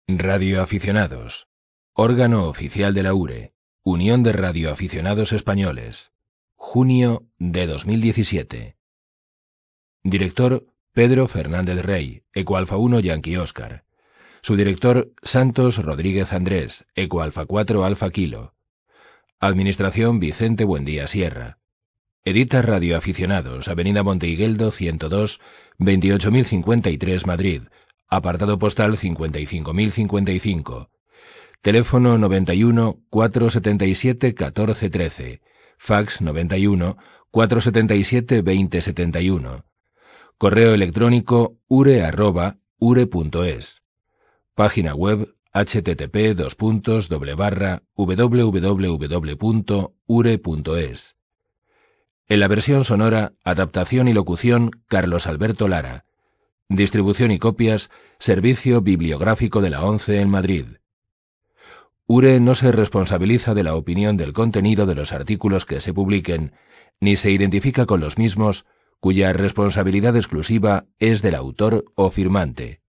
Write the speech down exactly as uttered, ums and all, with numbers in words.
Radioaficionados. Órgano oficial de la U R E. Unión de Radioaficionados Españoles. Junio de dos mil diecisiete. Director Pedro Fernández Rey, Eco Alfa uno Yankee Oscar. Subdirector Santos Rodríguez Andrés, Eco Alfa cuatro Alfa Kilo. Administración Vicente Buendía Sierra. Edita Radioaficionados, Avenida Monteigueldo ciento dos, veintiocho mil cincuenta y tres, Madrid. Apartado postal cincuenta y cinco mil cincuenta y cinco. Teléfono noventa y uno, cuatrocientos setenta y siete, catorce trece. Fax noventa y uno, cuatrocientos setenta y siete, veinte setenta y uno. Correo electrónico ure arroba ure punto es. Página web http dos puntos doble barra www punto ure punto es. En la versión sonora, adaptación y locución, Carlos Alberto Lara. Distribución y copias, Servicio Bibliográfico de la ONCE en Madrid. U R E no se responsabiliza de la opinión del contenido de los artículos que se publiquen, ni se identifica con los mismos, cuya responsabilidad exclusiva es del autor o firmante.